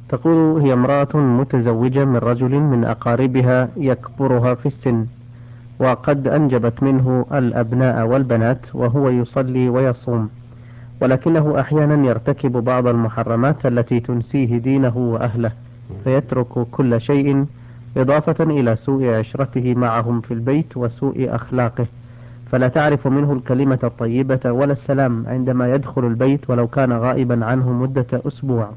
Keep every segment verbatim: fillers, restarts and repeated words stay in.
تقول: هي امرأة متزوجة من رجل من أقاربها يكبرها في السن، وقد أنجبت منه الأبناء والبنات، وهو يصلي ويصوم، ولكنه أحيانا يرتكب بعض المحرمات التي تنسيه دينه وأهله، فيترك كل شيء، إضافة إلى سوء عشرته معهم في البيت وسوء أخلاقه، فلا تعرف منه الكلمة الطيبة ولا السلام عندما يدخل البيت ولو كان غائبا عنه مدة أسبوع.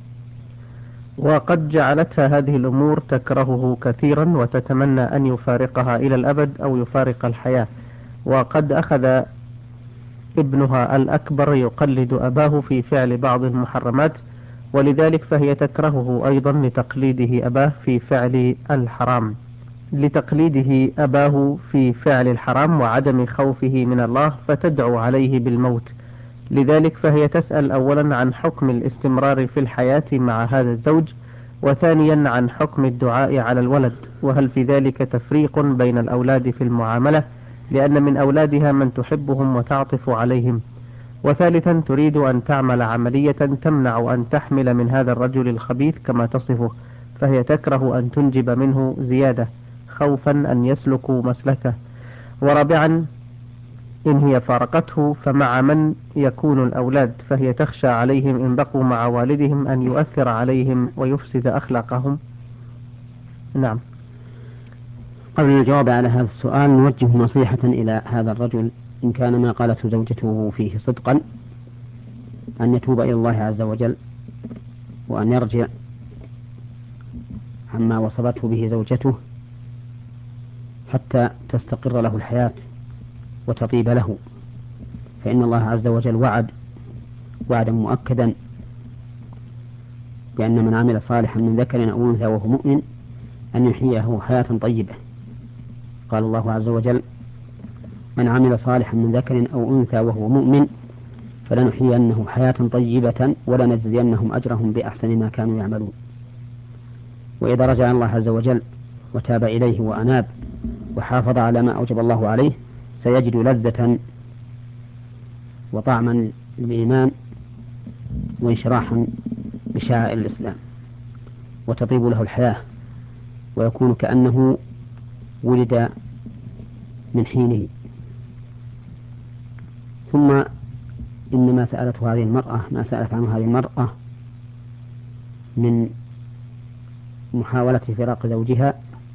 وقد جعلتها هذه الأمور تكرهه كثيرا وتتمنى أن يفارقها إلى الأبد أو يفارق الحياة. وقد أخذ ابنها الأكبر يقلد أباه في فعل بعض المحرمات، ولذلك فهي تكرهه أيضا لتقليده أباه في فعل الحرام لتقليده أباه في فعل الحرام وعدم خوفه من الله، فتدعو عليه بالموت. لذلك فهي تسأل أولا عن حكم الاستمرار في الحياة مع هذا الزوج، وثانيا عن حكم الدعاء على الولد، وهل في ذلك تفريق بين الأولاد في المعاملة، لأن من أولادها من تحبهم وتعطف عليهم، وثالثا تريد أن تعمل عملية تمنع أن تحمل من هذا الرجل الخبيث كما تصفه، فهي تكره أن تنجب منه زيادة خوفا أن يسلكوا مسلكه. ورابعا إن هي فارقته فمع من يكون الأولاد، فهي تخشى عليهم إن بقوا مع والدهم أن يؤثر عليهم ويفسد أخلاقهم. نعم. قبل الجواب على هذا السؤال نوجه نصيحة إلى هذا الرجل، إن كان ما قالته زوجته فيه صدقا، أن يتوب إلى الله عز وجل، وأن يرجع عما وصفته به زوجته حتى تستقر له الحياة وتطيب له، فإن الله عز وجل وعد وعدا مؤكدا بأن من عمل صالحا من ذكر أو أنثى وهو مؤمن أن يحييه حياة طيبة. قال الله عز وجل: من عمل صالحا من ذكر أو أنثى وهو مؤمن فلنحيينه حياة طيبة ولنجزينهم أجرهم بأحسن ما كانوا يعملون. وإذا رجع الله عز وجل وتاب إليه وأناب وحافظ على ما أوجب الله عليه سيجد لذة وطعما للإيمان وانشراحا بشعائر الإسلام، وتطيب له الحياة، ويكون كأنه ولد من حينه. ثم إن ما سألته هذه المرأة ما سألت عنه هذه المرأة من محاولة فراق زوجها،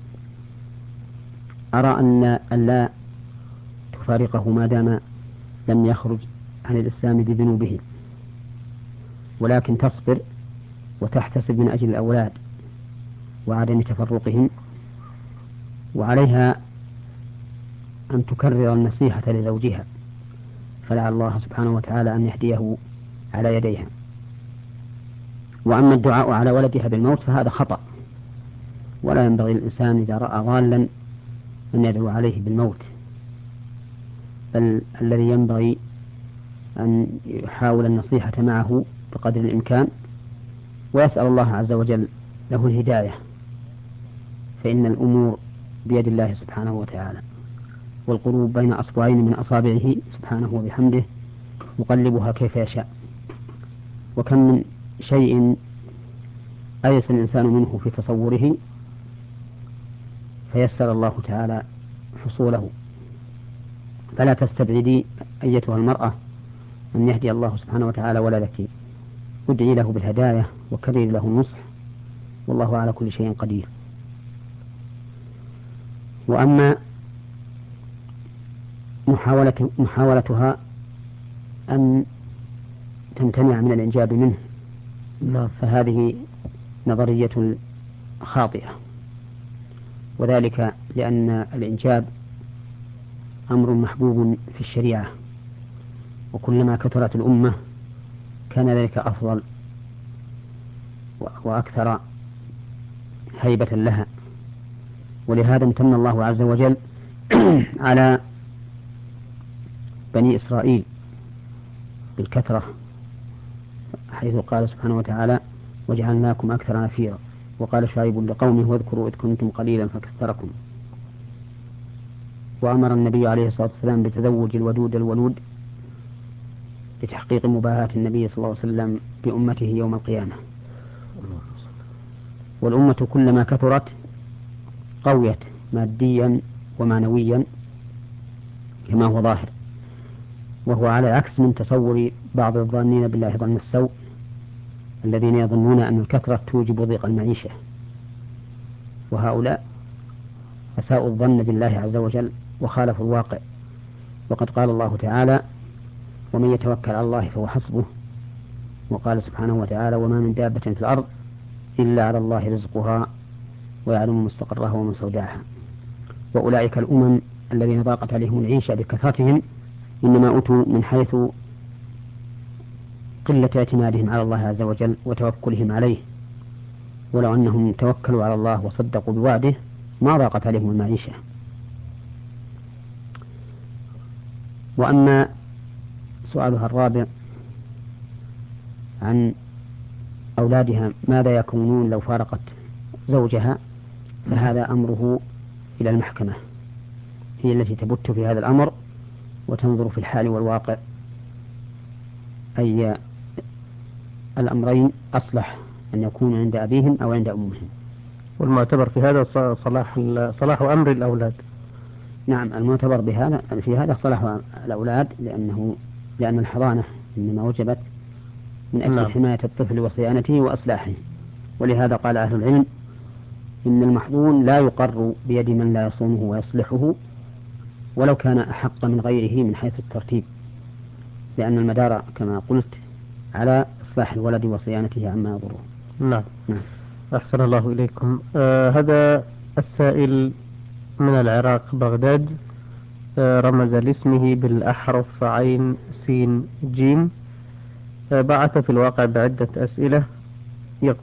أرى أن ألا تفارقه ما دام لم يخرج عن الإسلام بذنوبه، ولكن تصبر وتحتسب من أجل الأولاد وعدم تفرقهم، وعليها أن تكرر النصيحة لزوجها، فلعل الله سبحانه وتعالى أن يهديه على يديها. وأما الدعاء على ولدها بالموت فهذا خطأ، ولا ينبغي للإنسان إذا رأى ضالا أن يدعو عليه بالموت، بل الذي ينبغي أن يحاول النصيحة معه بقدر الإمكان ويسأل الله عز وجل له الهداية، فإن الأمور بيد الله سبحانه وتعالى، والقلوب بين أصبعين من أصابعه سبحانه وبحمده يقلبها كيف يشاء. وكم من شيء أيس الإنسان منه في تصوره فيسر الله تعالى حصوله. فلا تستبعدي أيتها المرأة أن يهدي الله سبحانه وتعالى ولدك، ادعي له بالهداية وكرر له النصح، والله على كل شيء قدير. وأما محاولة محاولتها أن تمتنع من الإنجاب منه فهذه نظرية خاطئة، وذلك لأن الإنجاب أمر محبوب في الشريعة، وكلما كثرت الأمة كان ذلك أفضل وأكثر هيبة لها. ولهذا امتن الله عز وجل على بني إسرائيل بالكثرة، حيث قال سبحانه وتعالى: وجعلناكم أكثر نفيرا. وقال شعيب لقومه: واذكروا إذ كنتم قليلا فكثركم. وأمر النبي عليه الصلاة والسلام بتزوج الودود الولود لتحقيق مباهاة النبي صلى الله عليه وسلم بأمته يوم القيامة. والأمة كلما كثرت قويت ماديا ومعنويا كما هو ظاهر، وهو على عكس من تصور بعض الظانين بالله ظن السوء الذين يظنون أن الكثرة توجب ضيق المعيشة، وهؤلاء أساءوا الظن بالله عز وجل وخالفوا الواقع. وقد قال الله تعالى: ومن يتوكل على الله فهو حسبه. وقال سبحانه وتعالى: وما من دابة في الأرض إلا على الله رزقها ويعلم مستقرها ومستودعها. وأولئك الأمم الذين ضاقت عليهم العيشة بكثرتهم إنما أتوا من حيث قلة اعتمادهم على الله عز وجل وتوكلهم عليه، ولو أنهم توكلوا على الله وصدقوا بوعده ما ضاقت عليهم المعيشة. وأما سؤالها الرابع عن أولادها ماذا يكونون لو فارقت زوجها، فهذا أمره إلى المحكمة، هي التي تبت في هذا الأمر وتنظر في الحال والواقع أي الأمرين أصلح أن يكون عند أبيهم أو عند أمهم. والمعتبر في هذا صلاح صلاح أمر الأولاد. نعم، المعتبر بهذا في هذا صلاح الأولاد، لأنه لأن الحضانة إنما وجبت من أجل نعم. حماية الطفل وصيانته وأصلاحه. ولهذا قال أهل العلم إن المحظون لا يقر بيد من لا يصونه ويصلحه ولو كان أحق من غيره من حيث الترتيب، لأن المدار كما قلت على إصلاح الولد وصيانته عما يضره. نعم. نعم. أحسن الله إليكم. آه هذا السائل من العراق بغداد، آه رمز لاسمه بالأحرف عين سين جيم، آه بعث في الواقع بعدة أسئلة